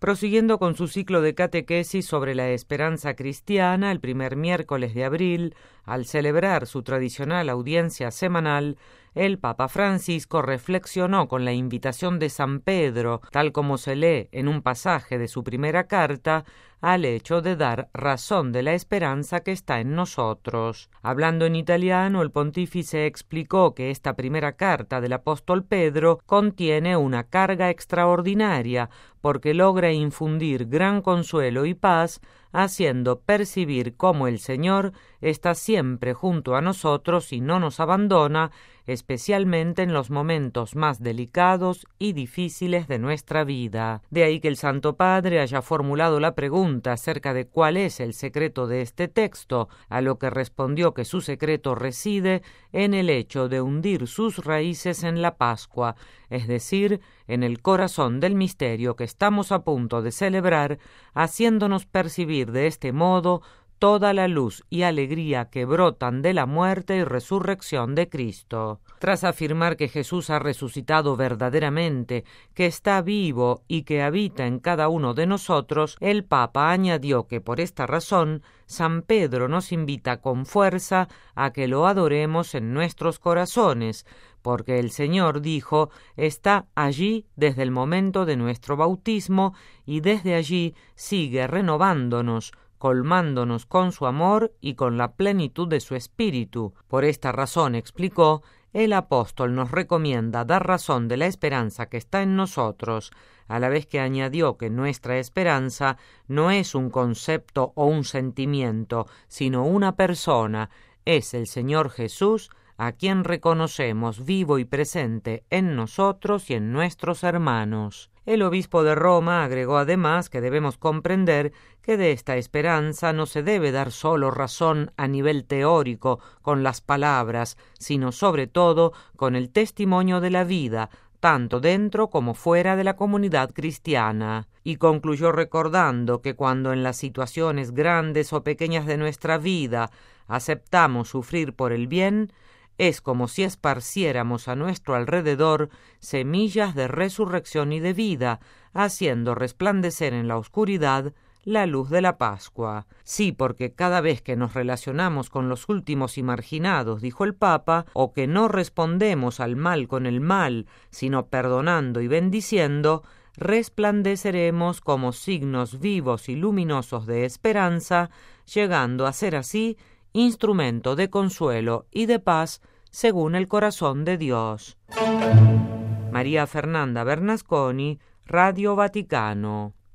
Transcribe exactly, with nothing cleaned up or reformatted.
Prosiguiendo con su ciclo de catequesis sobre la esperanza cristiana, el primer miércoles de abril, al celebrar su tradicional audiencia semanal, el Papa Francisco reflexionó con la invitación de San Pedro, tal como se lee en un pasaje de su primera carta, al hecho de dar razón de la esperanza que está en nosotros. Hablando en italiano, el pontífice explicó que esta primera carta del apóstol Pedro contiene una carga extraordinaria, porque logra infundir gran consuelo y paz, haciendo percibir cómo el Señor está siempre junto a nosotros y no nos abandona, especialmente en los momentos más delicados y difíciles de nuestra vida. De ahí que el Santo Padre haya formulado la pregunta acerca de cuál es el secreto de este texto, a lo que respondió que su secreto reside en el hecho de hundir sus raíces en la Pascua, es decir, en el corazón del misterio que estamos a punto de celebrar, haciéndonos percibir de este modo toda la luz y alegría que brotan de la muerte y resurrección de Cristo. Tras afirmar que Jesús ha resucitado verdaderamente, que está vivo y que habita en cada uno de nosotros, el Papa añadió que por esta razón San Pedro nos invita con fuerza a que lo adoremos en nuestros corazones, porque el Señor, dijo, está allí desde el momento de nuestro bautismo y desde allí sigue renovándonos, colmándonos con su amor y con la plenitud de su espíritu. Por esta razón, explicó, el apóstol nos recomienda dar razón de la esperanza que está en nosotros, a la vez que añadió que nuestra esperanza no es un concepto o un sentimiento, sino una persona, es el Señor Jesús, a quien reconocemos vivo y presente en nosotros y en nuestros hermanos. El obispo de Roma agregó además que debemos comprender que de esta esperanza no se debe dar solo razón a nivel teórico con las palabras, sino sobre todo con el testimonio de la vida, tanto dentro como fuera de la comunidad cristiana. Y concluyó recordando que cuando en las situaciones grandes o pequeñas de nuestra vida aceptamos sufrir por el bien, es como si esparciéramos a nuestro alrededor semillas de resurrección y de vida, haciendo resplandecer en la oscuridad la luz de la Pascua. Sí, porque cada vez que nos relacionamos con los últimos y marginados, dijo el Papa, o que no respondemos al mal con el mal, sino perdonando y bendiciendo, resplandeceremos como signos vivos y luminosos de esperanza, llegando a ser así instrumento de consuelo y de paz según el corazón de Dios. María Fernanda Bernasconi, Radio Vaticano.